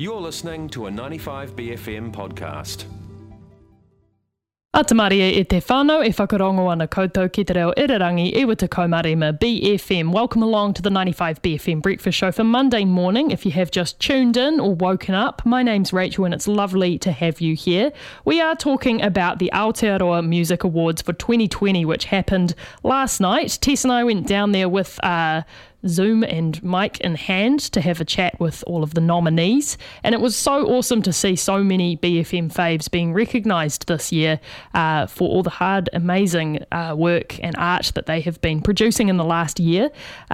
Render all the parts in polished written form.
You're listening to a 95BFM podcast. Atamaria e te whānau, e whakarongo ana koutou ki te reo irarangi iwa te kaumarima BFM. Welcome along to the 95BFM Breakfast Show for Monday morning. If you have just tuned in or woken up, my name's Rachel and it's lovely to have you here. We are talking about the Aotearoa Music Awards for 2020, which happened last night. Tess and I went down there with Zoom and mic in hand to have a chat with all of the nominees, and it was so awesome to see so many BFM faves being recognised this year for all the hard, amazing work and art that they have been producing in the last year,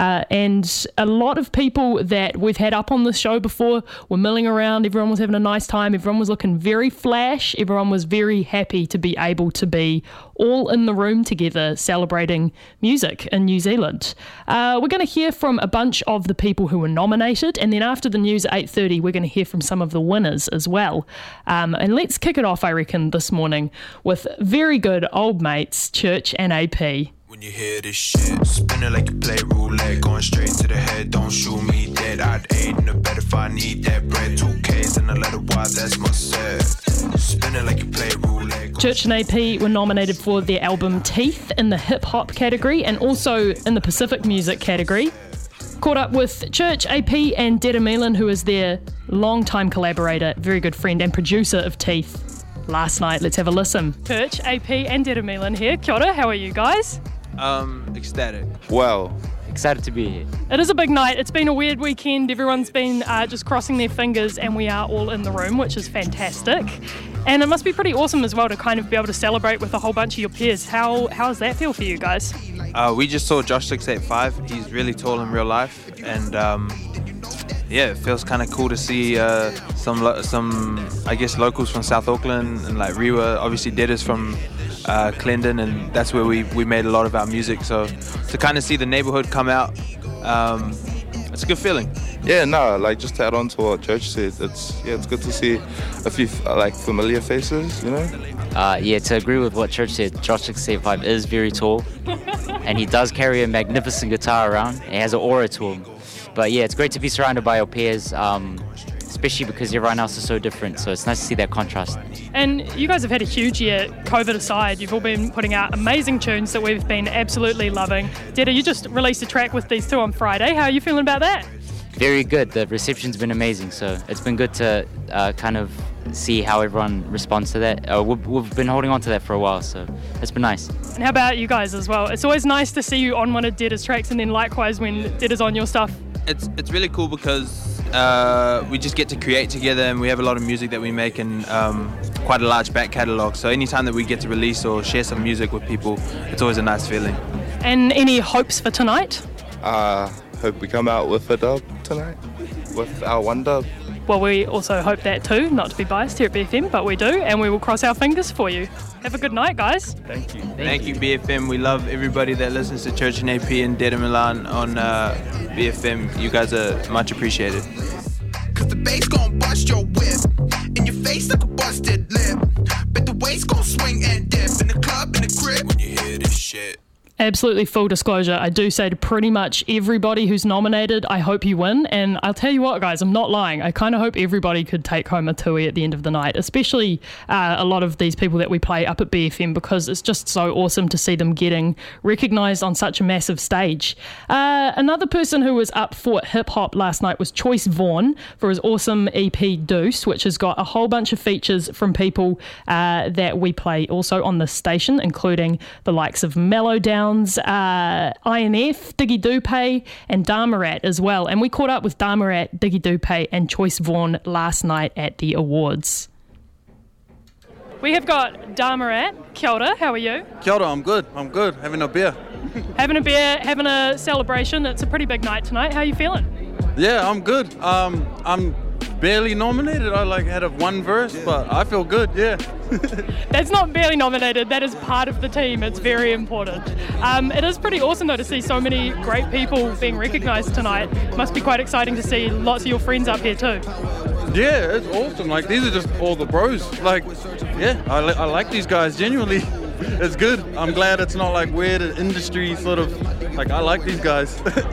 and a lot of people that we've had up on this show before were milling around. Everyone was having a nice time, everyone was looking very flash, everyone was very happy to be able to be all in the room together celebrating music in New Zealand. We're going to hear from a bunch of the people who were nominated, and then after the news at 8:30 we're going to hear from some of the winners as well. And let's kick it off, I reckon, this morning with very good old mates Church and AP. When you hear this shit, spinning like you play roulette, going straight to the head, don't shoot me dead. I'd aid in the bed if I need that bread. 2Ks and a letter Y, that's my set. Spinning like you play roulette. Church and AP were nominated for their album Teeth in the hip-hop category and also in the Pacific music category. Caught up with Church, AP and Dera Milan, who is their long-time collaborator, very good friend and producer of Teeth, last night. Let's have a listen. Church, AP and Dera Milan here. Kia ora, how are you guys? Ecstatic. Well, excited to be here. It is a big night. It's been a weird weekend. Everyone's been just crossing their fingers and we are all in the room, which is fantastic. And it must be pretty awesome as well to kind of be able to celebrate with a whole bunch of your peers. How does that feel for you guys? We just saw Josh 685. He's really tall in real life, and yeah, it feels kind of cool to see some I guess locals from South Auckland and like Rewa. Obviously, Deda's from Clendon, and that's where we made a lot of our music. So to kind of see the neighborhood come out, it's a good feeling. yeah, no, like just to add on to what Church said, it's good to see a few like familiar faces, you know. Yeah, to agree with what Church said, Josh 675 is very tall, and he does carry a magnificent guitar around. He has an aura to him. But yeah, it's great to be surrounded by your peers, especially because everyone else is so different. So it's nice to see that contrast. And you guys have had a huge year, COVID aside. You've all been putting out amazing tunes that we've been absolutely loving. Deda, you just released a track with these two on Friday. How are you feeling about that? Very good. The reception's been amazing. So it's been good to kind of see how everyone responds to that. We've been holding on to that for a while, so it's been nice. And how about you guys as well? It's always nice to see you on one of Deda's tracks, and then likewise when Deda's on your stuff. It's really cool because we just get to create together, and we have a lot of music that we make, and quite a large back catalogue. So anytime that we get to release or share some music with people, it's always a nice feeling. And any hopes for tonight? Hope we come out with a dub tonight, with our one dub. Well, we also hope that too, not to be biased here at BFM, but we do, and we will cross our fingers for you. Have a good night, guys. Thank you. Thank you, BFM. We love everybody that listens to Church and AP and Dera Milan on BFM. You guys are much appreciated. Cause the bass gon' bust your whip in your face like a busted lip. But the waist gon' swing and dip in the club, in the crib. When you hear this shit. Absolutely, full disclosure, I do say to pretty much everybody who's nominated, I hope you win. And I'll tell you what, guys, I'm not lying. I kind of hope everybody could take home a tui at the end of the night, especially a lot of these people that we play up at BFM, because it's just so awesome to see them getting recognised on such a massive stage. Another person who was up for hip-hop last night was Choice Vaughn for his awesome EP Deuce, which has got a whole bunch of features from people that we play also on this station, including the likes of Mellow Down, INF, Diggy Dupe and Dharmarat as well. And we caught up with Dharmarat, Diggy Dupe and Choice Vaughn last night at the awards. We have got Dharmarat. Kia ora, how are you? Kia ora, I'm good, having a beer. Having a beer, having a celebration. It's a pretty big night tonight. How are you feeling? Yeah, I'm good. I'm barely nominated. I had one verse, but I feel good, yeah. That's not barely nominated, that is part of the team. It's very important. It is pretty awesome though to see so many great people being recognised tonight. Must be quite exciting to see lots of your friends up here too. Yeah, it's awesome. Like, these are just all the bros. Like, yeah, I like these guys, genuinely. It's good. I'm glad it's not like weird industry sort of, like, I like these guys.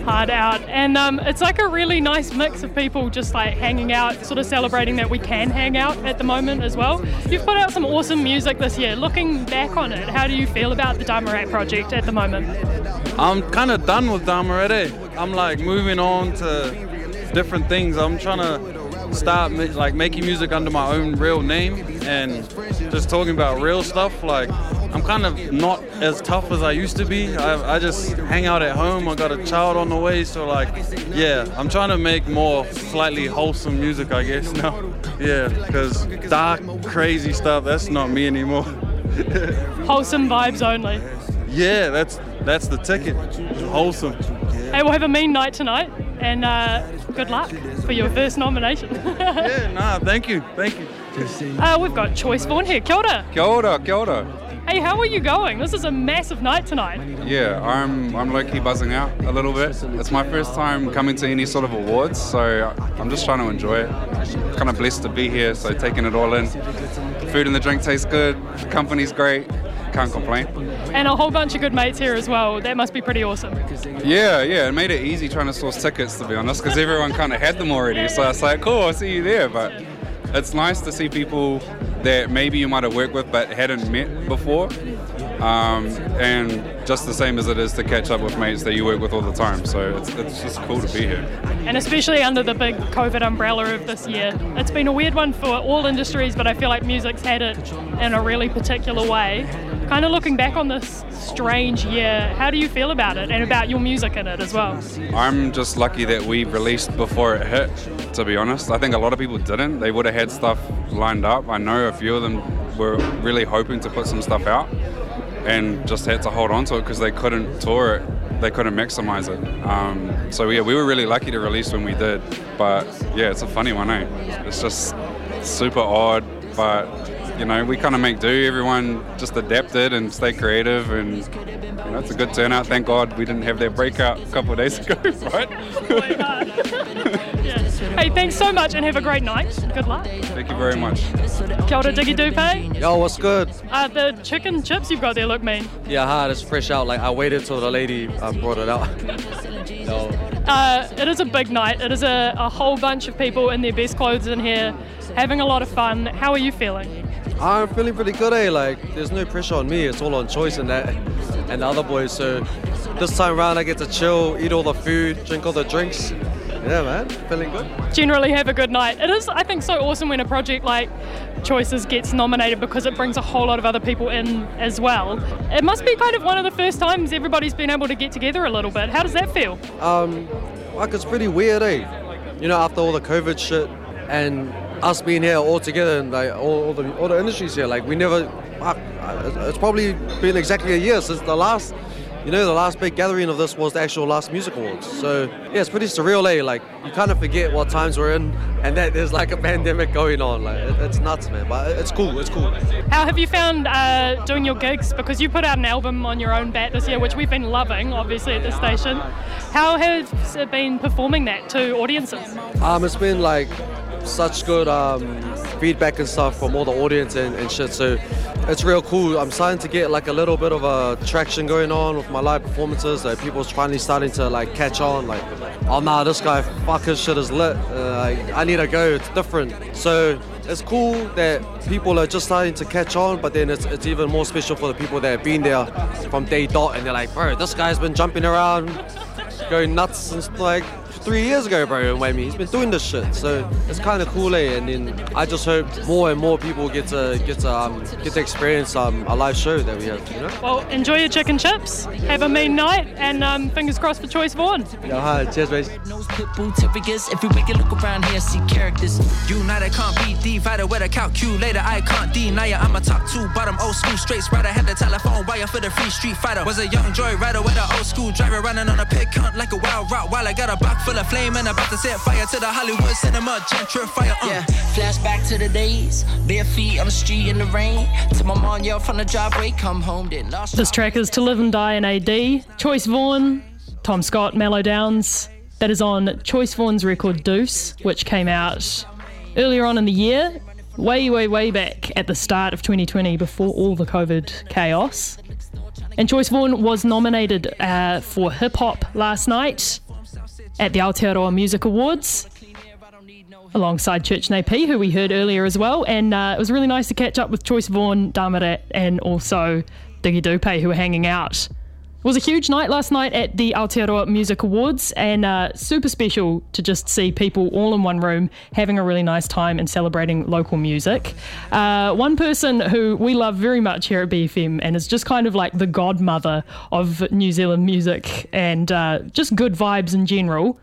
Hard Out, and it's like a really nice mix of people just like hanging out, sort of celebrating that we can hang out at the moment as well. You've put out some awesome music this year. Looking back on it, how do you feel about the Dharma project at the moment? I'm kind of done with Dharma. I'm like moving on to different things. I'm trying to start making music under my own real name and just talking about real stuff. Like, I'm kind of not as tough as I used to be. I just hang out at home. I got a child on the way, so like, yeah, I'm trying to make more slightly wholesome music, I guess, now. Yeah, because dark, crazy stuff, that's not me anymore. Wholesome vibes only. Yeah, that's the ticket. Wholesome. Hey, we'll have a mean night tonight, and good luck for your first nomination. Thank you. We've got Choice Vaughan here. Kia ora. Kia ora. Hey, how are you going? This is a massive night tonight. Yeah, I'm low-key buzzing out a little bit. It's my first time coming to any sort of awards, so I'm just trying to enjoy it. Kind of blessed to be here, so taking it all in. Food and the drink tastes good, company's great, can't complain. And a whole bunch of good mates here as well. That must be pretty awesome. Yeah, it made it easy trying to source tickets, to be honest, because everyone kind of had them already, so it's like, cool, I'll see you there, but it's nice to see people that maybe you might have worked with but hadn't met before, and just the same as it is to catch up with mates that you work with all the time, so it's just cool to be here. And especially under the big COVID umbrella of this year. It's been a weird one for all industries, but I feel like music's had it in a really particular way. Kind of looking back on this strange year, how do you feel about it and about your music in it as well? I'm just lucky that we released before it hit, to be honest. I think a lot of people didn't. They would have had stuff lined up. I know a few of them were really hoping to put some stuff out and just had to hold on to it because they couldn't tour it, they couldn't maximize it. So yeah, we were really lucky to release when we did, but yeah, it's a funny one, eh? It's just super odd, but you know, we kind of make do. Everyone just adapted and stayed creative, and you know, it's a good turnout. Thank God we didn't have that breakout a couple of days ago, right? Yeah. Hey, thanks so much and have a great night. Good luck. Thank you very much. Kia ora, Diggy Dupe. Yo, what's good? The chicken chips you've got there look mean. Yeah, it's fresh out. Like, I waited till the lady brought it out. No. It is a big night. It is a whole bunch of people in their best clothes in here, having a lot of fun. How are you feeling? I'm feeling pretty good, eh? Like, there's no pressure on me. It's all on Choice and that, and the other boys. So this time around, I get to chill, eat all the food, drink all the drinks. Yeah, man, feeling good. Generally have a good night. It is, I think, so awesome when a project like Choices gets nominated because it brings a whole lot of other people in as well. It must be kind of one of the first times everybody's been able to get together a little bit. How does that feel? Like, it's pretty weird, eh? You know, after all the COVID shit and us being here all together and like all the industries here, like we never. It's probably been exactly a year since the last big gathering of this was the actual last music awards. So yeah, it's pretty surreal, eh? Like, you kind of forget what times we're in and that there's like a pandemic going on. Like, it's nuts, man. But it's cool. How have you found doing your gigs? Because you put out an album on your own bat this year, which we've been loving, obviously, at the station. How has it been performing that to audiences? It's been like such good feedback and stuff from all the audience and shit, so it's real cool. I'm starting to get like a little bit of a traction going on with my live performances. Like, people's finally starting to like catch on, like, oh nah, this guy, fuck, his shit is lit, I need to go, it's different. So it's cool that people are just starting to catch on, but then it's even more special for the people that have been there from day dot and they're like, bro, this guy's been jumping around going nuts since like 3 years ago, bro. I mean, he's been doing this shit, so it's kind of cool, eh? And then I just hope more and more people get to experience a live show that we have, you know. Well, enjoy your chicken chips, have a mean night, and fingers crossed for Choice Vaughan. Yeah, hi, cheers, mate. Every week you look around here, see characters. United can't be divided with a calculator. I can't deny it. I'm a top two, bottom old school straight rider. Had the telephone wire for the free Street Fighter. Was a young joy rider with an old school driver running on a pig hunt like a wild rock. While I got a block full of flame and about to set fire to the Hollywood cinema gentrifier. Yeah, flashback to the days, bare feet on the street in the rain. To my mom yelled from the driveway, come home. This track is To Live and Die in AD. Choice Vaughan, Tom Scott, Mellow Downs. That is on Choice Vaughan's record Deuce, which came out earlier on in the year, way back at the start of 2020, before all the COVID chaos. And Choice Vaughan was nominated for Hip Hop last night at the Aotearoa Music Awards, alongside Church Nei P, who we heard earlier as well. And it was really nice to catch up with Choice Vaughan, Damaret, and also Diggy Dupe, who were hanging out. It was a huge night last night at the Aotearoa Music Awards, and super special to just see people all in one room having a really nice time and celebrating local music. One person who we love very much here at BFM and is just kind of like the godmother of New Zealand music and just good vibes in general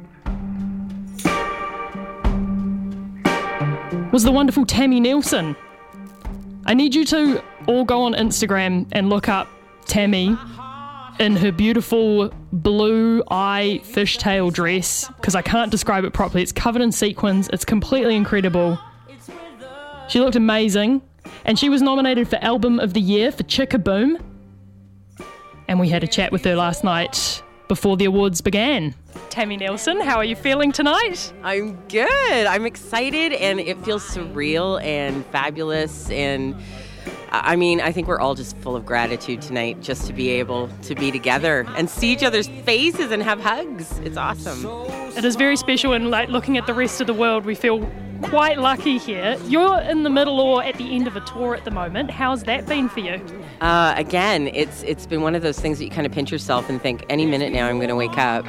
was the wonderful Tammy Nelson. I need you to all go on Instagram and look up Tammy in her beautiful blue eye fishtail dress, because I can't describe it properly. It's covered in sequins. It's completely incredible. She looked amazing, and she was nominated for Album of the Year for Chickaboom. And we had a chat with her last night before the awards began. Tammy Nelson, how are you feeling tonight? I'm good. I'm excited, and it feels surreal and fabulous, and I mean, I think we're all just full of gratitude tonight just to be able to be together and see each other's faces and have hugs. It's awesome. It is very special, and like looking at the rest of the world, we feel quite lucky here. You're in the middle or at the end of a tour at the moment. How's that been for you? Again, it's been one of those things that you kind of pinch yourself and think, any minute now I'm going to wake up.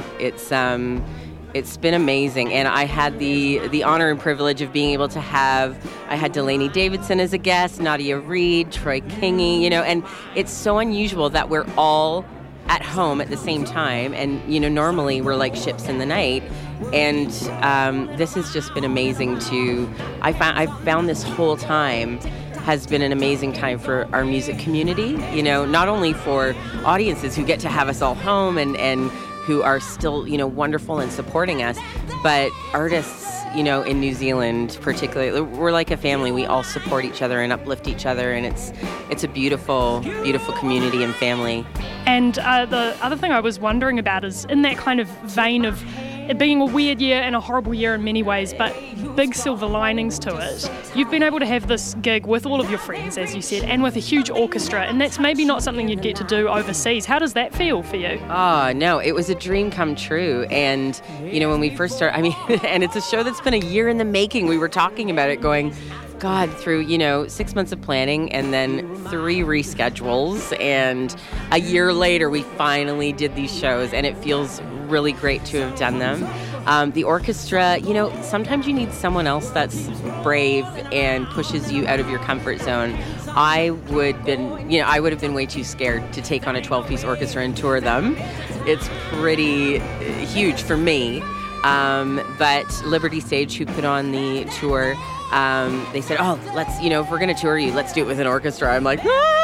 It's been amazing, and I had the honor and privilege of being able to I had Delaney Davidson as a guest, Nadia Reid, Troy Kingi, and it's so unusual that we're all at home at the same time, and normally we're like ships in the night, and this has just been amazing I found this whole time has been an amazing time for our music community, not only for audiences who get to have us all home and who are still, wonderful and supporting us, but artists, in New Zealand particularly, we're like a family. We all support each other and uplift each other, and it's a beautiful, beautiful community and family. And the other thing I was wondering about is in that kind of vein of it being a weird year and a horrible year in many ways, but big silver linings to it. You've been able to have this gig with all of your friends, as you said, and with a huge orchestra, and that's maybe not something you'd get to do overseas. How does that feel for you? Oh, no, it was a dream come true. And, when we first started, and it's a show that's been a year in the making. We were talking about it going, God, through, 6 months of planning and then 3 reschedules, and a year later we finally did these shows, and it feels really great to have done them. The orchestra, sometimes you need someone else that's brave and pushes you out of your comfort zone. I would have been way too scared to take on a 12-piece orchestra and tour them. It's pretty huge for me. But Liberty Stage, who put on the tour, they said, let's, if we're going to tour you, let's do it with an orchestra. I'm like,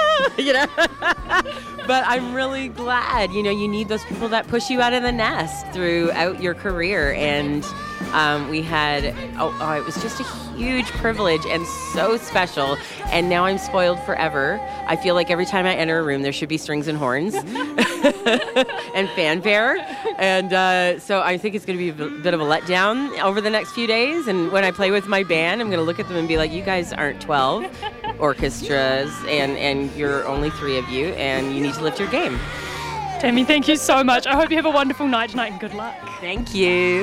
But I'm really glad, you need those people that push you out of the nest throughout your career. And we had, it was just a huge privilege and so special. And now I'm spoiled forever. I feel like every time I enter a room, there should be strings and horns and fanfare. And so I think it's going to be a bit of a letdown over the next few days. And when I play with my band, I'm going to look at them and be like, you guys aren't 12 orchestras, and you're only 3 of you, and you need to lift your game. Tammy, thank you so much. I hope you have a wonderful night tonight and good luck. Thank you.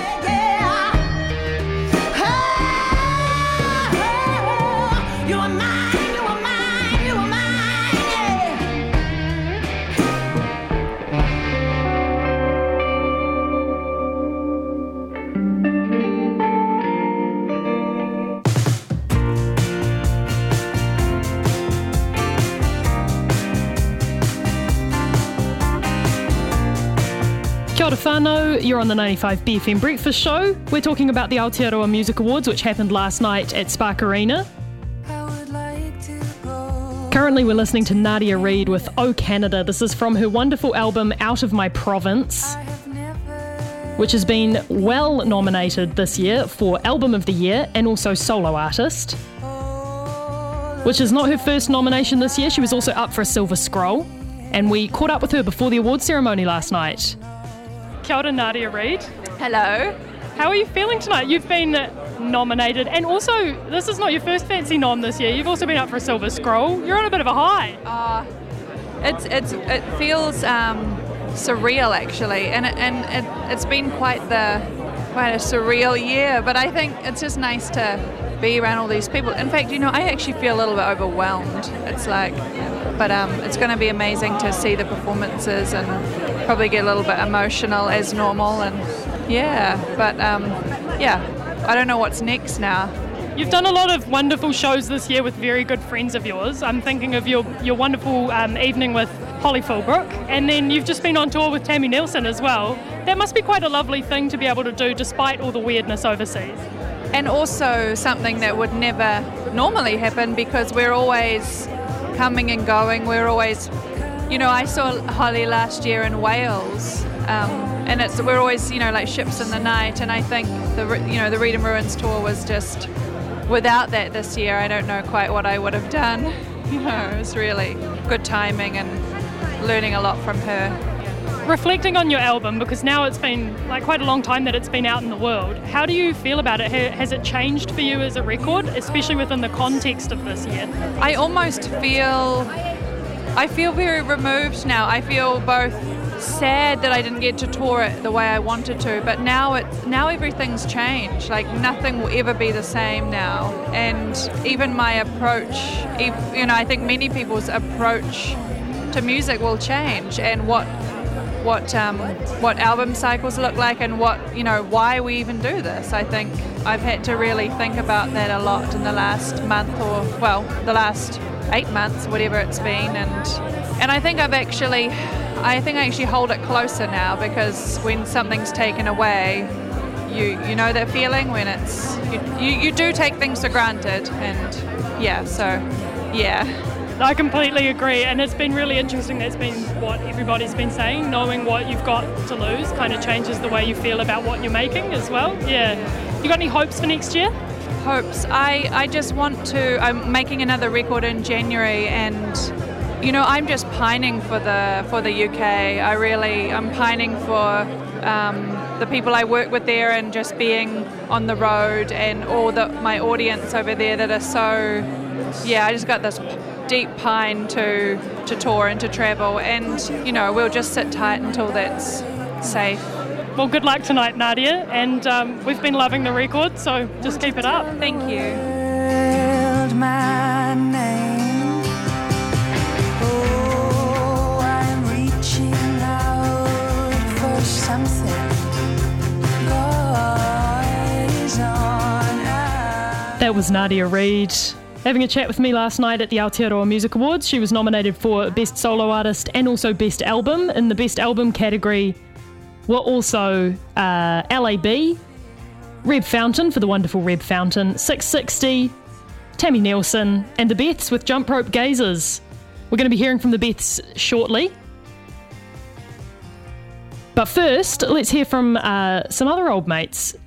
You are mine, you are mine, you are mine, yeah. Kia ora whanau, you're on the 95 BFM Breakfast Show. We're talking about the Aotearoa Music Awards, which happened last night at Spark Arena. Currently we're listening to Nadia Reid with Oh Canada. This is from her wonderful album Out of My Province, which has been well nominated this year for Album of the Year and also Solo Artist, which is not her first nomination this year. She was also up for a Silver Scroll, and we caught up with her before the awards ceremony last night. Kia ora, Nadia Reid. Hello. How are you feeling tonight? You've been nominated, and also this is not your first fancy nom this year. You've also been up for a Silver Scroll. You're on a bit of a high. It feels surreal actually, and it's been quite a surreal year. But I think it's just nice to be around all these people. In fact, I actually feel a little bit overwhelmed. It's like, but it's going to be amazing to see the performances and probably get a little bit emotional as normal. And I don't know what's next now. You've done a lot of wonderful shows this year with very good friends of yours. I'm thinking of your wonderful evening with Holly Fulbrook, and then you've just been on tour with Tammy Nielsen as well. That must be quite a lovely thing to be able to do despite all the weirdness overseas. And also something that would never normally happen because we're always coming and going. We're always, I saw Holly last year in Wales, and we're always, like ships in the night. And I think the Read and Ruins tour was just, without that this year, I don't know quite what I would have done. It was really good timing and learning a lot from her. Reflecting on your album, because now it's been like quite a long time that it's been out in the world, how do you feel about it? Has it changed for you as a record, especially within the context of this year? I almost feel very removed now. I feel both sad that I didn't get to tour it the way I wanted to, but now everything's changed. Like nothing will ever be the same now, and even my approach, I think many people's approach to music will change, and what album cycles look like, and why we even do this. I think I've had to really think about that a lot in the last month, the last 8 months, whatever it's been, and I think I actually hold it closer now, because when something's taken away, you know that feeling when it's you do take things for granted, and I completely agree, and it's been really interesting. That's been what everybody's been saying. Knowing what you've got to lose kind of changes the way you feel about what you're making as well. Yeah. You got any hopes for next year? Hopes. I just want to. I'm making another record in January, and I'm just pining for the UK. I'm pining for the people I work with there, and just being on the road, and all my audience over there that are so. I just got this deep pine to tour and to travel, and we'll just sit tight until that's safe. Well, good luck tonight, Nadia, and we've been loving the record, so just keep it up. Thank you. My name. Oh, I'm reaching out for something. Goes on. That was Nadia Reid having a chat with me last night at the Aotearoa Music Awards. She was nominated for Best Solo Artist and also Best Album. In the Best Album category were also LAB, Reb Fountain for the wonderful Reb Fountain, 660, Tammy Nielsen, and the Beths with Jump Rope Gazers. We're going to be hearing from the Beths shortly. But first, let's hear from some other old mates.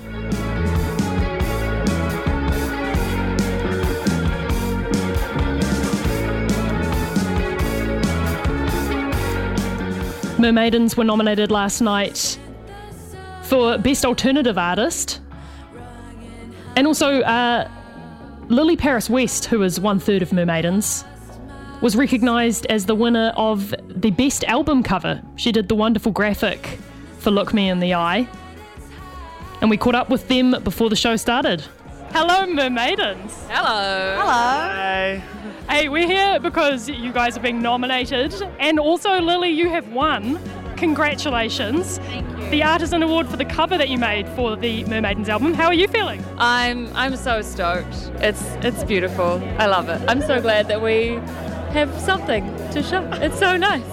Mermaidens were nominated last night for Best Alternative Artist. And also Lily Paris West, who is 1/3 of Mermaidens, was recognised as the winner of the Best Album Cover. She did the wonderful graphic for Look Me in the Eye. And we caught up with them before the show started. Hello, Mermaidens. Hello. Hello. Hey, we're here because you guys are being nominated, and also, Lily, you have won. Congratulations. Thank you. The Artisan Award for the cover that you made for the Mermaidens album. How are you feeling? I'm so stoked. It's beautiful. I love it. I'm so glad that we have something to show. It's so nice.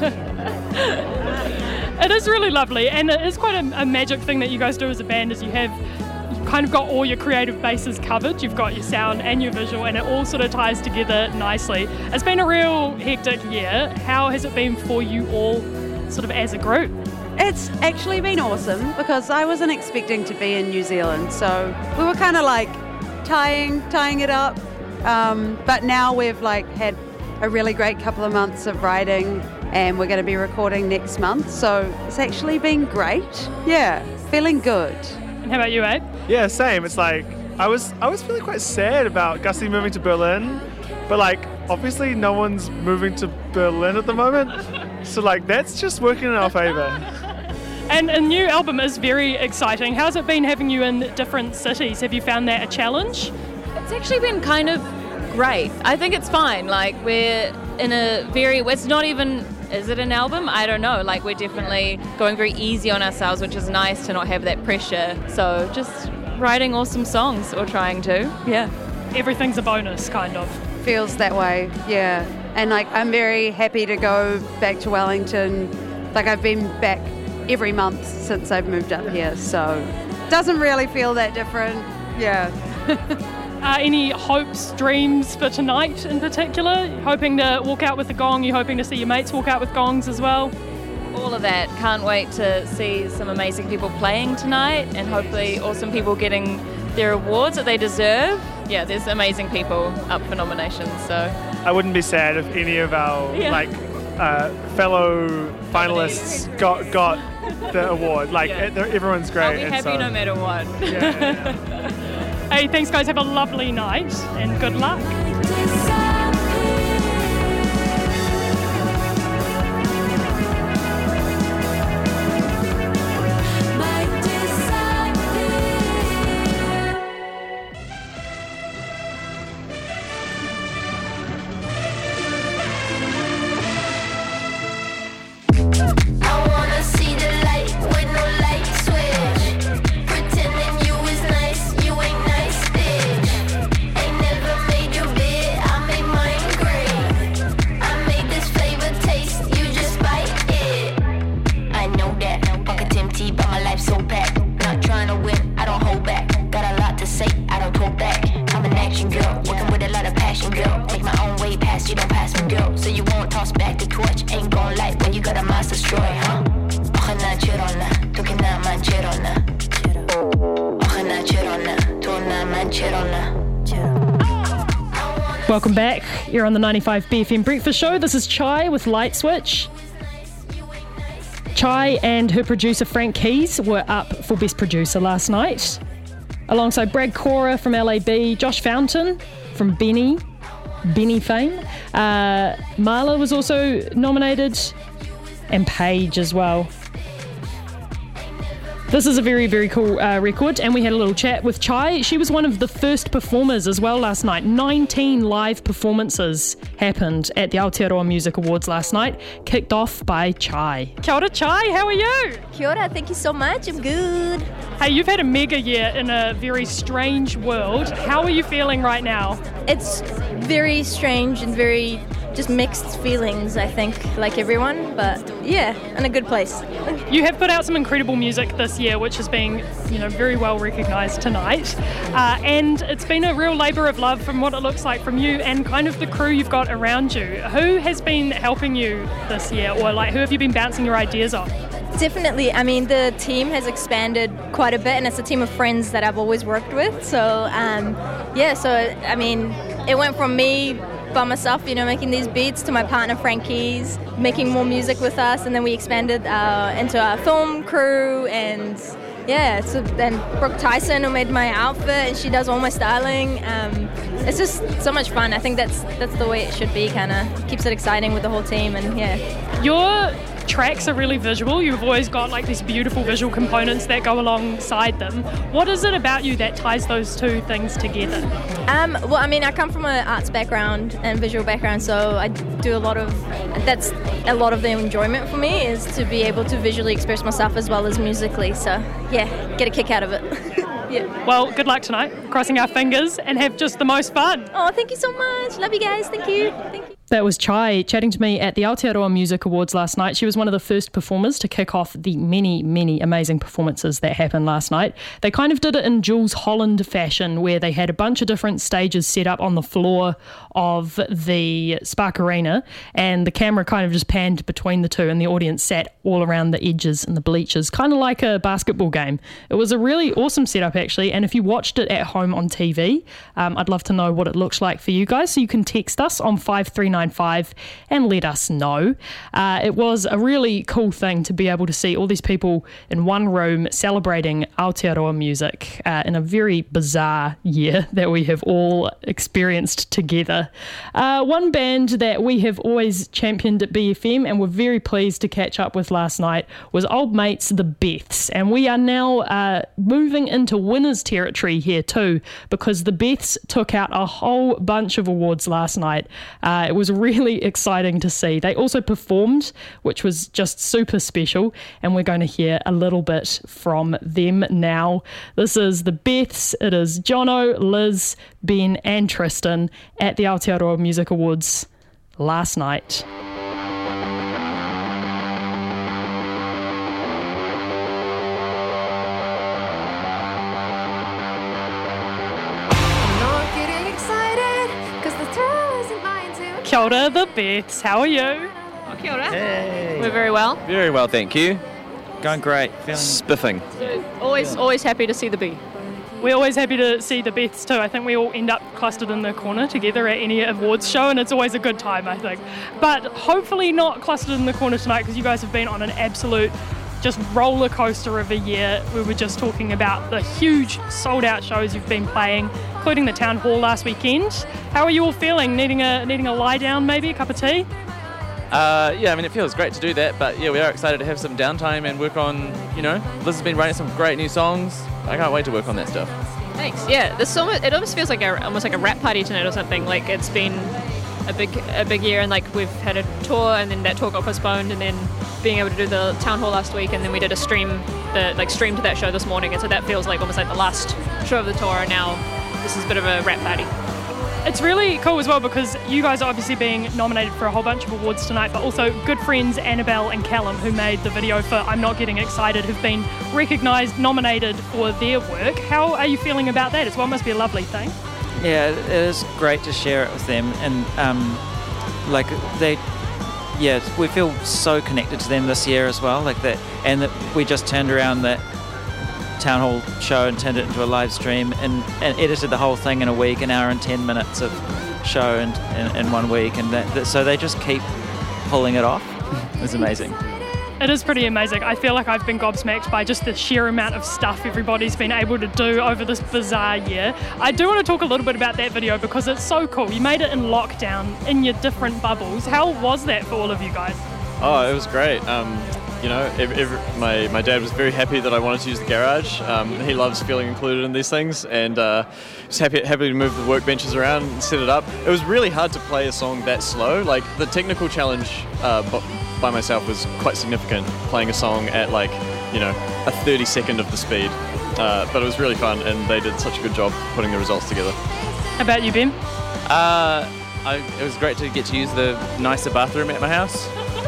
It is really lovely, and it is quite a magic thing that you guys do as a band, is you've kind of got all your creative bases covered. You've got your sound and your visual, and it all sort of ties together nicely. It's been a real hectic year. How has it been for you all sort of as a group? It's actually been awesome, because I wasn't expecting to be in New Zealand, so we were kind of like tying it up, but now we've had a really great couple of months of writing, and we're going to be recording next month, so it's actually been great. Yeah, feeling good. And how about you, Abe? Yeah, same. It's I was feeling quite sad about Gussie moving to Berlin, But like, obviously no one's moving to Berlin at the moment. So like, that's just working in our favour. And a new album is very exciting. How's it been having you in different cities? Have you found that a challenge? It's actually been kind of great. I think it's fine. Like, we're in a very, it's not even, is it an album? I don't know. Like, we're definitely going very easy on ourselves, which is nice to not have that pressure. So just writing awesome songs, or trying to, yeah. Everything's a bonus, kind of. Feels that way, yeah. And like, I'm very happy to go back to Wellington. Like, I've been back every month since I've moved up here, so doesn't really feel that different, yeah. Any hopes, dreams for tonight in particular? Hoping to walk out with a gong? You hoping to see your mates walk out with gongs as well? All of that. Can't wait to see some amazing people playing tonight, and hopefully awesome people getting their awards that they deserve. Yeah, there's amazing people up for nominations, so. I wouldn't be sad if any of our fellow finalists got the award. Like, everyone's great. I'll be happy no matter what. Yeah. Hey, thanks guys, have a lovely night and good luck. Welcome back. You're on the 95 BFM Breakfast Show. This is Chai with Light Switch. Chai and her producer Frank Keys were up for Best Producer last night, alongside Brad Cora from LAB, Josh Fountain from Benny fame. Marla was also nominated, and Paige as well. This is a very, very cool record, and we had a little chat with Chai. She was one of the first performers as well last night. 19 live performances happened at the Aotearoa Music Awards last night, kicked off by Chai. Kia ora, Chai, how are you? Kia ora, thank you so much, I'm good. Hey, you've had a mega year in a very strange world. How are you feeling right now? It's very strange and very just mixed feelings, I think, like everyone, but yeah, in a good place. You have put out some incredible music this year, which has been, very well recognised tonight, and it's been a real labour of love from what it looks like from you and kind of the crew you've got around you. Who has been helping you this year, or who have you been bouncing your ideas off? Definitely. I mean, the team has expanded quite a bit, and it's a team of friends that I've always worked with. So, it went from me by myself, making these beats, to my partner Frank Keys making more music with us, and then we expanded into our film crew, and then Brooke Tyson, who made my outfit, and she does all my styling. It's just so much fun. I think that's the way it should be. Kind of keeps it exciting with the whole team, and Your tracks are really visual. You've always got these beautiful visual components that go alongside them. What is it about you that ties those two things together? I come from an arts background and visual background, so I do that's a lot of the enjoyment for me, is to be able to visually express myself as well as musically. So get a kick out of it. Yeah. Well, good luck tonight. Crossing our fingers, and have just the most fun. Oh, thank you so much. Love you guys. Thank you. Thank you. That was Chai chatting to me at the Aotearoa Music Awards last night. She was one of the first performers to kick off the many, many amazing performances that happened last night. They kind of did it in Jules Holland fashion, where they had a bunch of different stages set up on the floor of the Spark Arena, and the camera kind of just panned between the two, and the audience sat all around the edges and the bleachers, kind of like a basketball game. It was a really awesome setup, actually, and if you watched it at home on TV, I'd love to know what it looks like for you guys, so you can text us on 539 395 and let us know. It was a really cool thing to be able to see all these people in one room celebrating Aotearoa music in a very bizarre year that we have all experienced together. One band that we have always championed at BFM and were very pleased to catch up with last night was old mates the Beths, and we are now moving into winners territory here too, because the Beths took out a whole bunch of awards last night. It was really exciting to see. They also performed, which was just super special, and we're going to hear a little bit from them now. This is the Beths. It is Jono, Liz, Ben and Tristan at the Aotearoa Music Awards last night. Kia ora, the Beths. How are you? Oh, kia ora. Hey. We're very well. Very well, thank you. Going great. Feeling spiffing. Always happy to see the B. We're always happy to see the Beths too. I think we all end up clustered in the corner together at any awards show, and it's always a good time, I think. But hopefully not clustered in the corner tonight, because you guys have been on an absolute just roller coaster of a year. We were just talking about the huge sold out shows you've been playing, including the Town Hall last weekend. How are you all feeling? Needing a lie down, maybe a cup of tea? Yeah, I mean, it feels great to do that, but yeah, we are excited to have some downtime and work on, Liz has been writing some great new songs. I can't wait to work on that stuff. Thanks. Yeah, it almost feels like almost like a rap party tonight or something. Like it's been a big year, and like we've had a tour, and then that tour got postponed, and then being able to do the Town Hall last week, and then we did a stream to that show this morning, and so that feels like almost like the last show of the tour, and now this is a bit of a rap party. It's really cool as well, because you guys are obviously being nominated for a whole bunch of awards tonight, but also good friends Annabelle and Callum, who made the video for I'm Not Getting Excited, have been recognised, nominated for their work. How are you feeling about that as well? It must be a lovely thing. Yeah, it is great to share it with them, and we feel so connected to them this year as well, like that, and that we just turned around that Town Hall show and turned it into a live stream and edited the whole thing in a week, an hour and 10 minutes of show in 1 week, and so they just keep pulling it off. It's amazing. It is pretty amazing. I feel like I've been gobsmacked by just the sheer amount of stuff everybody's been able to do over this bizarre year. I do want to talk a little bit about that video, because it's so cool. You made it in lockdown in your different bubbles. How was that for all of you guys? Oh, it was great. My dad was very happy that I wanted to use the garage. He loves feeling included in these things, and was happy to move the workbenches around and set it up. It was really hard to play a song that slow. Like, the technical challenge by myself was quite significant, playing a song at a 32nd of the speed. But it was really fun, and they did such a good job putting the results together. How about you, Ben? It was great to get to use the nicer bathroom at my house.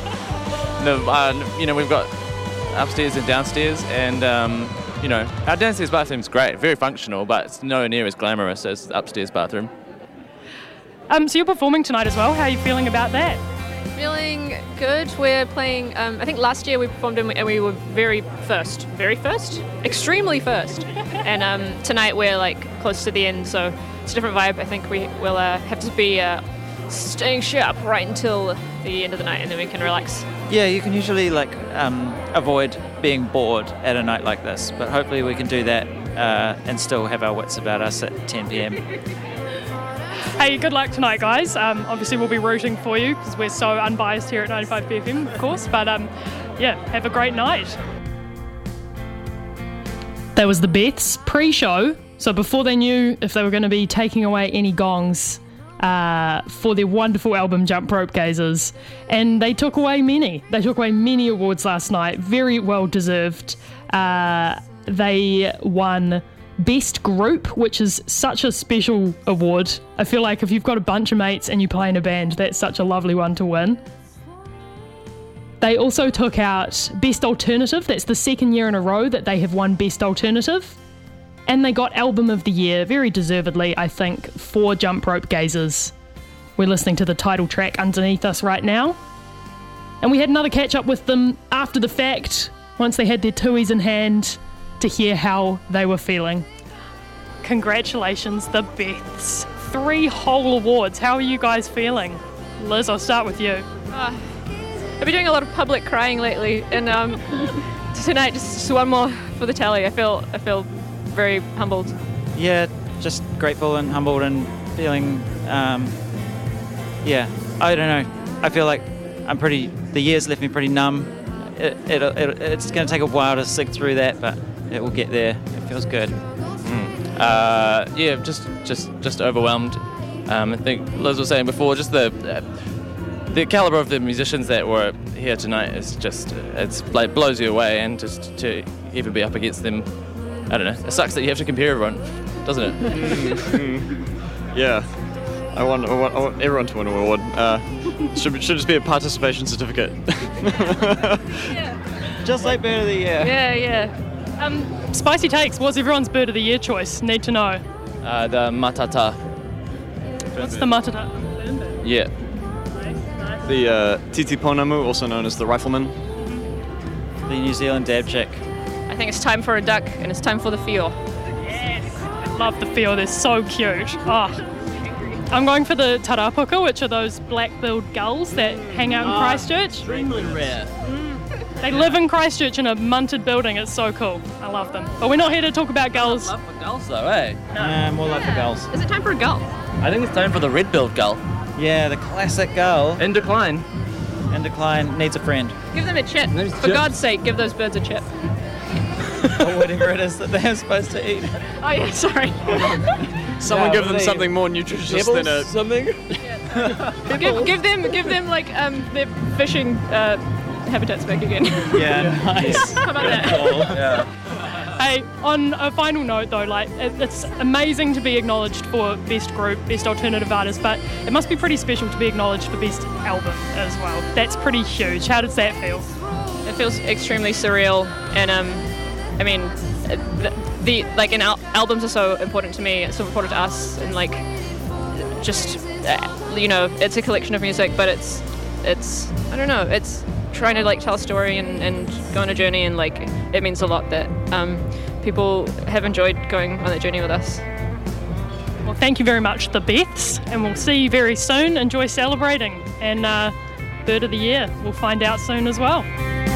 We've got upstairs and downstairs, and our downstairs bathroom's great, very functional, but it's nowhere near as glamorous as the upstairs bathroom. So you're performing tonight as well. How are you feeling about that? Feeling good. We're playing, I think last year we performed and we were very first, extremely first. And tonight we're like close to the end, so it's a different vibe. I think we will have to be staying sharp right until the end of the night, and then we can relax. Yeah, you can usually avoid being bored at a night like this, but hopefully we can do that and still have our wits about us at 10 p.m. Hey, good luck tonight, guys. Obviously we'll be rooting for you, because we're so unbiased here at 95 BFM, of course, but have a great night. That was the Beths pre-show, so before they knew if they were going to be taking away any gongs for their wonderful album Jump Rope Gazers, and they took away many. They took away many awards last night, very well deserved. They won Best Group, which is such a special award. I feel like if you've got a bunch of mates and you play in a band, that's such a lovely one to win. They also took out Best Alternative. That's the second year in a row that they have won Best Alternative. And they got Album of the Year, very deservedly, I think, for Jump Rope Gazers. We're listening to the title track underneath us right now. And we had another catch up with them after the fact, once they had their tuies in hand, to hear how they were feeling. Congratulations, the Beths. 3 whole awards. How are you guys feeling? Liz, I'll start with you. I've been doing a lot of public crying lately, and tonight just one more for the tally. I feel very humbled. Yeah, just grateful and humbled and feeling, yeah, I don't know. I feel like the year's left me pretty numb. It's going to take a while to sift through that, but it will get there. It feels good. Yeah, just overwhelmed. I think Liz was saying before, just the caliber of the musicians that were here tonight is just, it's like blows you away, and just to even be up against them, I don't know, it sucks that you have to compare everyone, doesn't it? Yeah, I want everyone to win an award. Should just be a participation certificate. Just like Bird of the Year. Yeah. Spicy Takes, what's everyone's Bird of the Year choice? Need to know. The Matata. What's the Matata? Yeah. The Titi Ponamu, also known as the Rifleman. The New Zealand Dab Chick. I think it's time for a duck, and it's time for the feel. Yes, I love the feel. They're so cute. I'm going for the tarapuka, which are those black-billed gulls that hang out in Christchurch. Extremely rare. They live in Christchurch in a munted building. It's so cool. I love them. But we're not here to talk about gulls. Love for gulls though, eh? More love for gulls. Is it time for a gull? I think it's time for the red-billed gull. Yeah, the classic gull. In decline. In decline, needs a friend. Give them a chip. For God's sake, give those birds a chip. Or whatever it is that they're supposed to eat. Oh yeah, sorry. Someone give them something more nutritious than a... something? give them like their fishing habitats back again. Yeah, nice. How about that? Yeah. Hey, on a final note though, like it's amazing to be acknowledged for Best Group, Best Alternative Artist, but it must be pretty special to be acknowledged for Best Album as well. That's pretty huge. How does that feel? It feels extremely surreal, and I mean, albums are so important to me. It's so important to us, and like, just it's a collection of music, but it's I don't know, it's trying to like tell a story and go on a journey, and like it means a lot that people have enjoyed going on that journey with us. Well, thank you very much, the Beths, and we'll see you very soon. Enjoy celebrating, and Bird of the Year, we'll find out soon as well.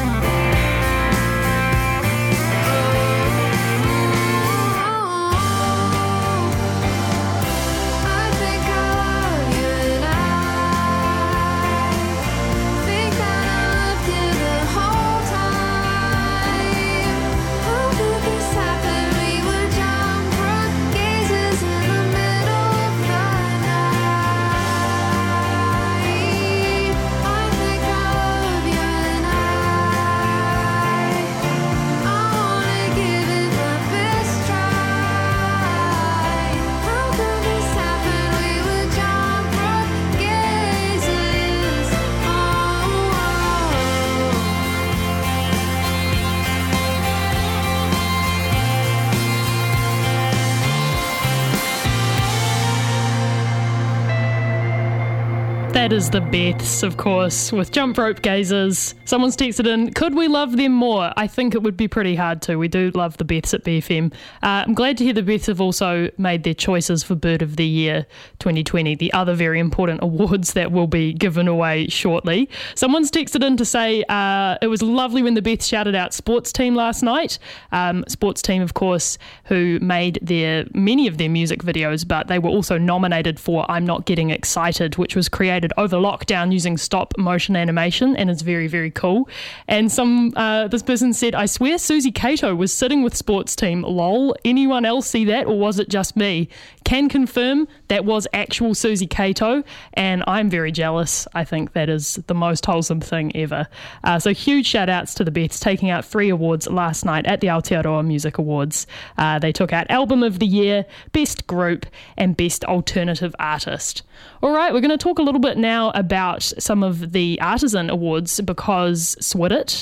That is the Beths, of course, with Jump Rope Gazers. Someone's texted in, could we love them more? I think it would be pretty hard to. We do love the Beths at BFM. I'm glad to hear the Beths have also made their choices for Bird of the Year 2020, the other very important awards that will be given away shortly. Someone's texted in to say it was lovely when the Beths shouted out Sports Team last night. Sports Team, of course, who made many of their music videos, but they were also nominated for I'm Not Getting Excited, which was created over lockdown using stop motion animation, and it's very, very cool. And this person said, I swear Susie Cato was sitting with Sports Team, lol. Anyone else see that, or was it just me? Can confirm that was actual Susie Cato, and I'm very jealous. I think that is the most wholesome thing ever. So huge shout outs to the Beths, taking out 3 awards last night at the Aotearoa Music Awards. They took out Album of the Year, Best Group, and Best Alternative Artist. All right, we're going to talk a little bit now about some of the Artisan Awards, because Swidit,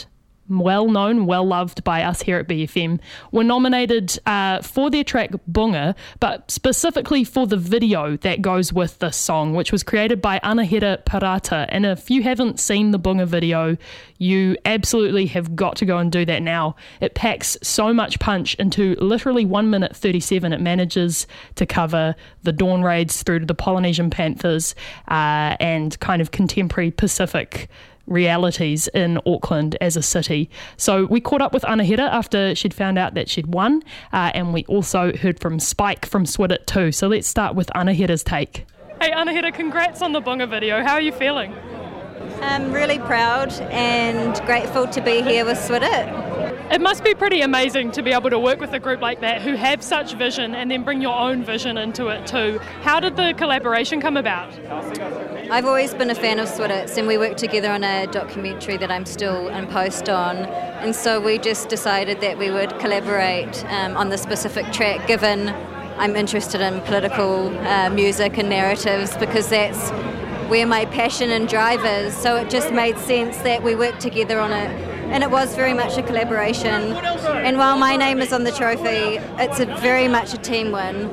well-known, well-loved by us here at BFM, were nominated for their track Bunga, but specifically for the video that goes with this song, which was created by Anahera Parata. And if you haven't seen the Bunga video, you absolutely have got to go and do that now. It packs so much punch into literally 1 minute 37. It manages to cover the Dawn Raids through to the Polynesian Panthers and kind of contemporary Pacific realities in Auckland as a city. So we caught up with Anahera after she'd found out that she'd won, and we also heard from Spike from Swidit too. So let's start with Anahera's take. Hey Anahera, congrats on the Bunga video. How are you feeling? I'm really proud and grateful to be here with Swidit. It must be pretty amazing to be able to work with a group like that who have such vision and then bring your own vision into it too. How did the collaboration come about? I've always been a fan of Swidit's, and we worked together on a documentary that I'm still in post on, and so we just decided that we would collaborate on the specific track, given I'm interested in political music and narratives, because that's where my passion and drive is. So it just made sense that we work together on it, and it was very much a collaboration. And while my name is on the trophy, it's very much a team win.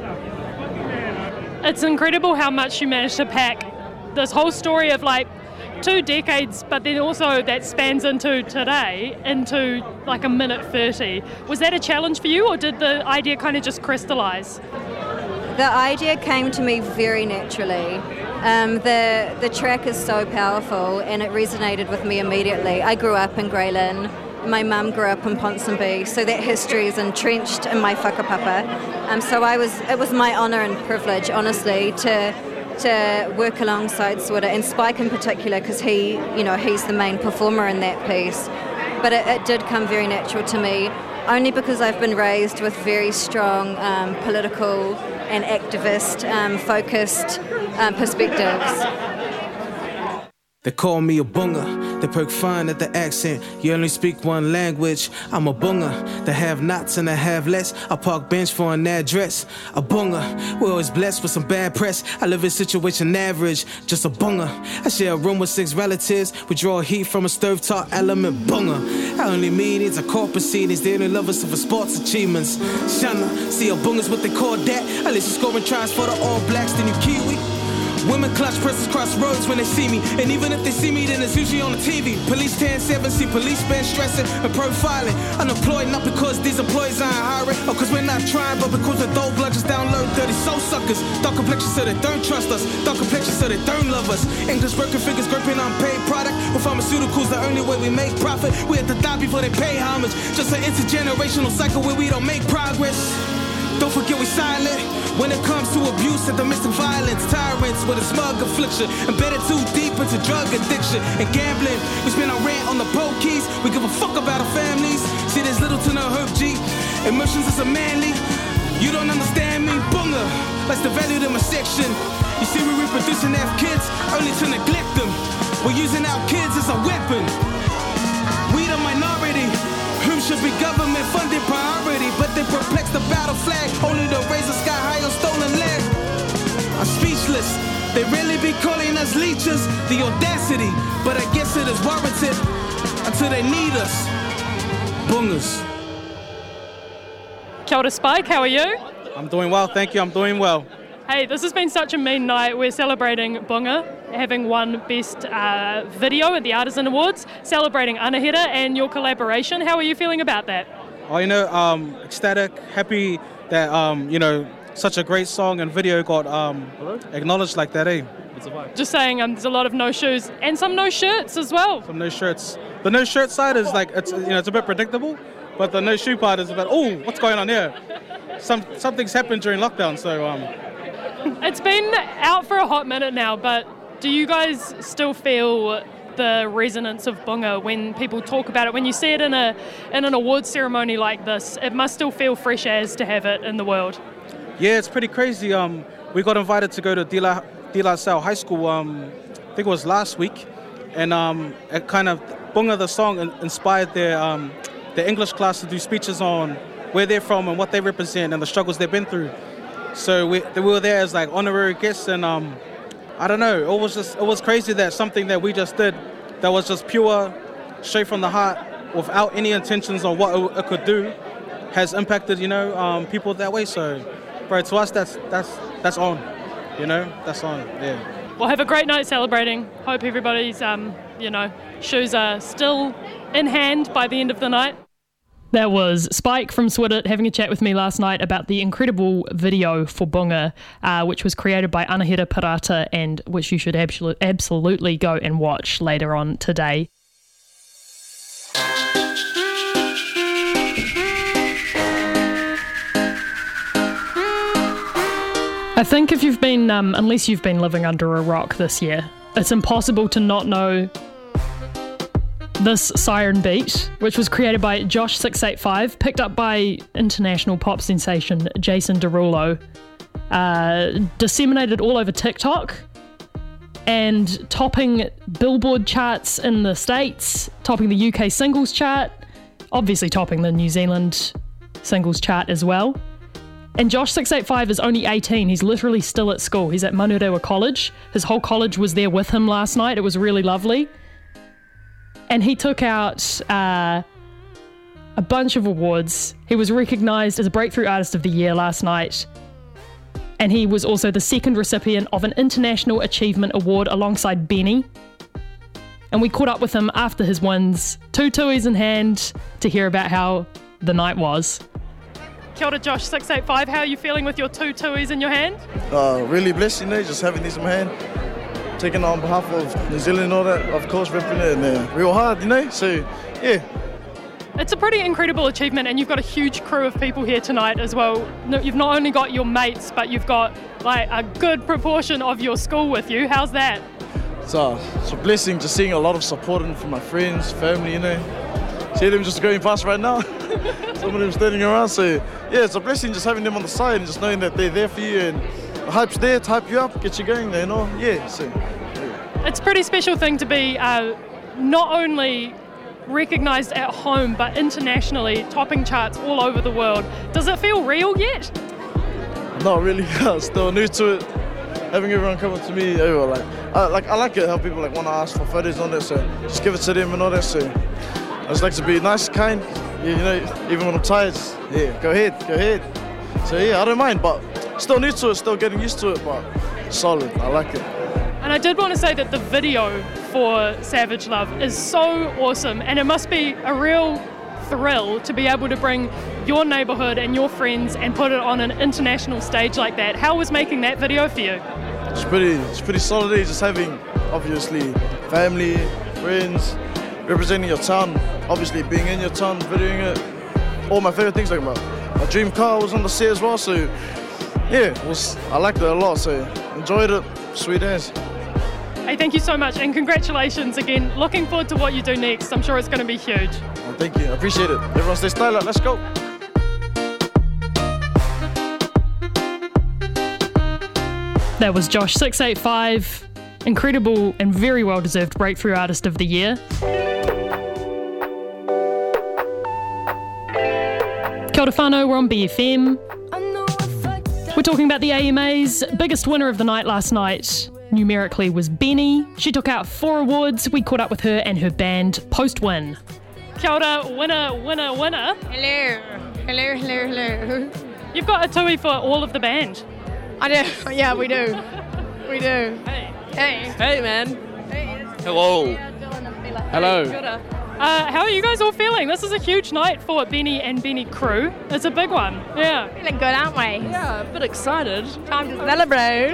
It's incredible how much you managed to pack this whole story of like 2 decades, but then also that spans into today, into like 1 minute 30. Was that a challenge for you, or did the idea kind of just crystallise? The idea came to me very naturally. The track is so powerful and it resonated with me immediately. I grew up in Greylin. My mum grew up in Ponsonby, so that history is entrenched in my whakapapa. So it was my honour and privilege, honestly, to work alongside Swidit, and Spike in particular, because he's the main performer in that piece. But it did come very natural to me, only because I've been raised with very strong political and activist focused perspectives. They call me a bunga, they poke fun at the accent. You only speak one language, I'm a bunga. The have-nots and the have-less, I park bench for an address. A bunga, we're always blessed with some bad press. I live in situation average, just a bunga. I share a room with 6 relatives, we draw heat from a stovetop element, bunga. Our only meetings are corporate seedings, they only love us for sports achievements. Shana, see a bunga's what they call that. I listen scoring tries for the All Blacks, then you Kiwi. Women clutch presses crossroads when they see me, and even if they see me, then it's usually on the TV. Police 10-7, see police been stressing and profiling. Unemployed not because these employees aren't hiring, or because we're not trying, but because the dope bludgers download dirty soul suckers. Dark complexion so they don't trust us, dark complexion so they don't love us. English working figures gripping unpaid product, with pharmaceuticals the only way we make profit. We have to die before they pay homage, just an intergenerational cycle where we don't make progress. Don't forget we silent when it comes to abuse and domestic violence. Tyrants with a smug affliction, embedded too deep into drug addiction and gambling. We spend our rent on the pokies, we give a fuck about our families. See, there's little to no hope, G. Emotions is a manly. You don't understand me, bunga. Let's devalue them a section. You see, we reproduce and have kids only to neglect them. We're using our kids as a weapon. We the minority. Whom should be government funded priority, but they perplex the battle flag, only to raise the sky high on stolen land. I'm speechless, they really be calling us leeches, the audacity, but I guess it is warranted until they need us. Bungas. Kia ora Spike, how are you? I'm doing well, thank you, I'm doing well. Hey, this has been such a mean night. We're celebrating Bunga, having won Best Video at the Artisan Awards, celebrating Anahera and your collaboration. How are you feeling about that? Oh, ecstatic, happy that, such a great song and video got acknowledged like that, eh? It's a vibe. Just saying, there's a lot of no shoes and some no shirts as well. Some no shirts. The no shirt side is like, it's a bit predictable, but the no shoe part is a bit, oh, what's going on here? Something's happened during lockdown, so... It's been out for a hot minute now, but do you guys still feel the resonance of Bunga when people talk about it? When you see it in an awards ceremony like this, it must still feel fresh as to have it in the world. Yeah, it's pretty crazy. We got invited to go to De La Salle High School, I think it was last week, and it kind of, Bunga the song inspired their English class to do speeches on where they're from and what they represent and the struggles they've been through. So we were there as like honorary guests, and I don't know, it was crazy that something that we just did that was just pure, straight from the heart, without any intentions on what it could do, has impacted, people that way. So, bro, to us, that's on, that's on, yeah. Well, have a great night celebrating. Hope everybody's, shoes are still in hand by the end of the night. That was Spike from Swidit having a chat with me last night about the incredible video for Bunga, which was created by Anahira Parata and which you should absolutely go and watch later on today. I think if you've been, unless you've been living under a rock this year, it's impossible to not know this siren beat, which was created by Josh685, picked up by international pop sensation Jason Derulo, disseminated all over TikTok, and topping Billboard charts in the States, topping the UK singles chart, obviously topping the New Zealand singles chart as well. And Josh685 is only 18. He's literally still at school. He's at Manurewa College. His whole college was there with him last night. It was really lovely. And he took out a bunch of awards. He was recognised as a Breakthrough Artist of the Year last night. And he was also the second recipient of an International Achievement Award alongside Benny. And we caught up with him after his wins, 2 tuis in hand, to hear about how the night was. Kia ora, Josh685. How are you feeling with your 2 tuis in your hand? Really blessed, just having these in my hand. Taking on behalf of New Zealand and all that, of course, repping it real hard, so, yeah. It's a pretty incredible achievement, and you've got a huge crew of people here tonight as well. You've not only got your mates, but you've got like a good proportion of your school with you. How's that? It's a blessing just seeing a lot of support from my friends, family, See them just going past right now. Some of them standing around, so yeah, it's a blessing just having them on the side and just knowing that they're there for you and the hype's there to hype you up, get you going, yeah, so. Yeah. It's a pretty special thing to be not only recognised at home, but internationally, topping charts all over the world. Does it feel real yet? Not really, still new to it. Having everyone come up to me, I like it how people want to ask for photos on it, so just give it to them and all that, so. I just like to be nice, kind, even when I'm tired, go ahead. So yeah, I don't mind, but still new to it, still getting used to it, but solid, I like it. And I did want to say that the video for Savage Love is so awesome, and it must be a real thrill to be able to bring your neighbourhood and your friends and put it on an international stage like that. How was making that video for you? It's pretty solid, just having, obviously, family, friends, representing your town, obviously being in your town, videoing it. All my favourite things, like my dream car was on the set as well, so yeah, I liked it a lot, so enjoyed it, sweet as. Hey, thank you so much, and congratulations again. Looking forward to what you do next. I'm sure it's going to be huge. Oh, thank you, I appreciate it. Everyone stay stylish, let's go. That was Josh685, incredible and very well-deserved Breakthrough Artist of the Year. Kia ora whanau, we're on BFM. We're talking about the AMAs. Biggest winner of the night last night, numerically, was Benny. She took out 4 awards. We caught up with her and her band post-win. Kia ora, winner. Hello. You've got a tui for all of the band. I do. Yeah, we do. We do. Hey. Hey, man. Hey. Hello. Hello. How are you guys all feeling? This is a huge night for Benny and Benny crew. It's a big one. Yeah. Feeling good, aren't we? Yeah, a bit excited. Time to celebrate.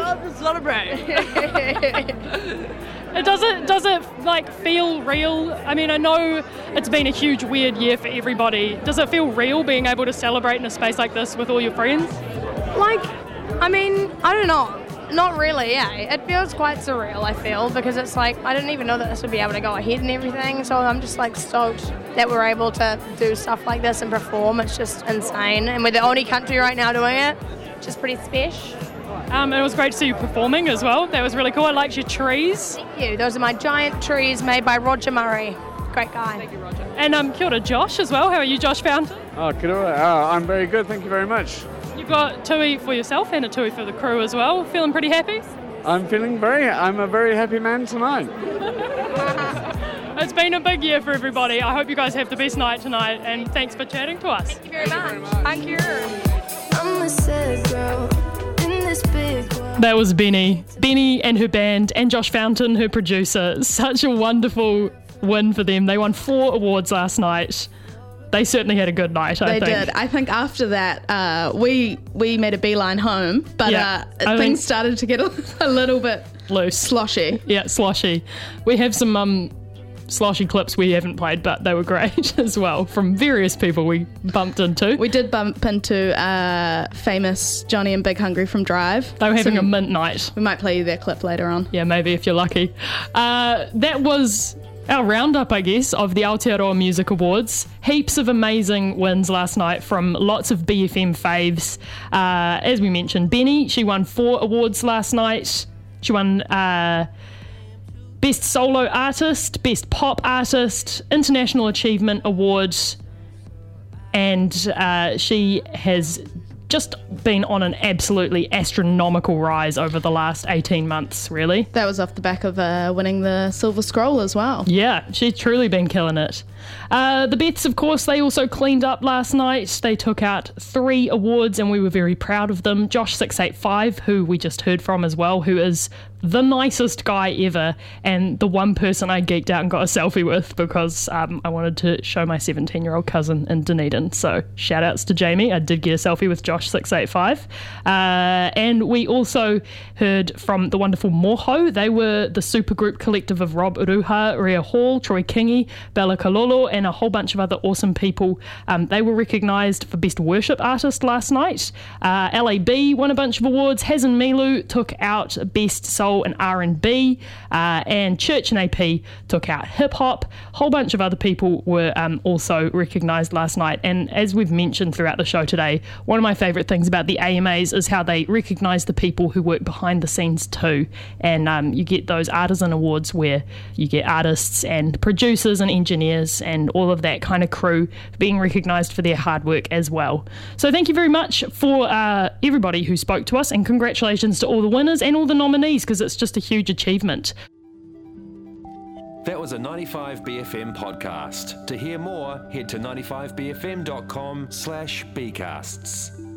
Does it like feel real? I mean, I know it's been a huge weird year for everybody. Does it feel real being able to celebrate in a space like this with all your friends? I don't know. Not really, yeah. It feels quite surreal, I feel, because it's like, I didn't even know that this would be able to go ahead and everything, so I'm just like stoked that we're able to do stuff like this and perform. It's just insane, and we're the only country right now doing it, which is pretty special. It was great to see you performing as well. That was really cool. I liked your trees. Thank you. Those are my giant trees made by Roger Murray. Great guy. Thank you, Roger. And Kia ora, Josh, as well. How are you, Josh Fountain? Oh, kia ora. I'm very good, thank you very much. You've got tui for yourself and a tui for the crew as well. Feeling pretty happy? I'm a very happy man tonight. It's been a big year for everybody. I hope you guys have the best night tonight, and thanks for chatting to us. Thank you very much. Thank you. I'm a sad girl in this big world. That was Benny and her band, and Josh Fountain, her producer. Such a wonderful win for them. They won 4 awards last night. They certainly had a good night, I think. They did. I think after that, we made a beeline home, but things started to get a little bit loose. Sloshy. Yeah, sloshy. We have some sloshy clips we haven't played, but they were great as well from various people we bumped into. We did bump into famous Johnny and Big Hungry from Drive. They were having a mint night. We might play you their clip later on. Yeah, maybe if you're lucky. That was our roundup, I guess, of the Aotearoa Music Awards. Heaps of amazing wins last night from lots of BFM faves. As we mentioned, Benny, she won 4 awards last night. She won Best Solo Artist, Best Pop Artist, International Achievement Award, and she has just been on an absolutely astronomical rise over the last 18 months, really. That was off the back of winning the Silver Scroll as well. Yeah, she's truly been killing it. The Beths, of course, they also cleaned up last night. They took out 3 awards and we were very proud of them. Josh 685, who we just heard from as well, who is the nicest guy ever, and the one person I geeked out and got a selfie with because I wanted to show my 17-year-old cousin in Dunedin. So shout outs to Jamie. I did get a selfie with Josh 685. And we also heard from the wonderful Moho. They were the supergroup collective of Rob Uruha, Ria Hall, Troy Kingi, Bella Kalolo, and a whole bunch of other awesome people. They were recognised for Best Worship Artist last night. LAB won a bunch of awards. Hazen Milu took out Best Soul and R&B, and Church and AP took out hip hop. A whole bunch of other people were also recognised last night, and as we've mentioned throughout the show today, one of my favourite things about the AMAs is how they recognise the people who work behind the scenes too, and you get those artisan awards where you get artists and producers and engineers and all of that kind of crew being recognised for their hard work as well. So thank you very much for everybody who spoke to us, and congratulations to all the winners and all the nominees, because it's just a huge achievement. That was a 95BFM podcast. To hear more, head to 95bfm.com/bcasts.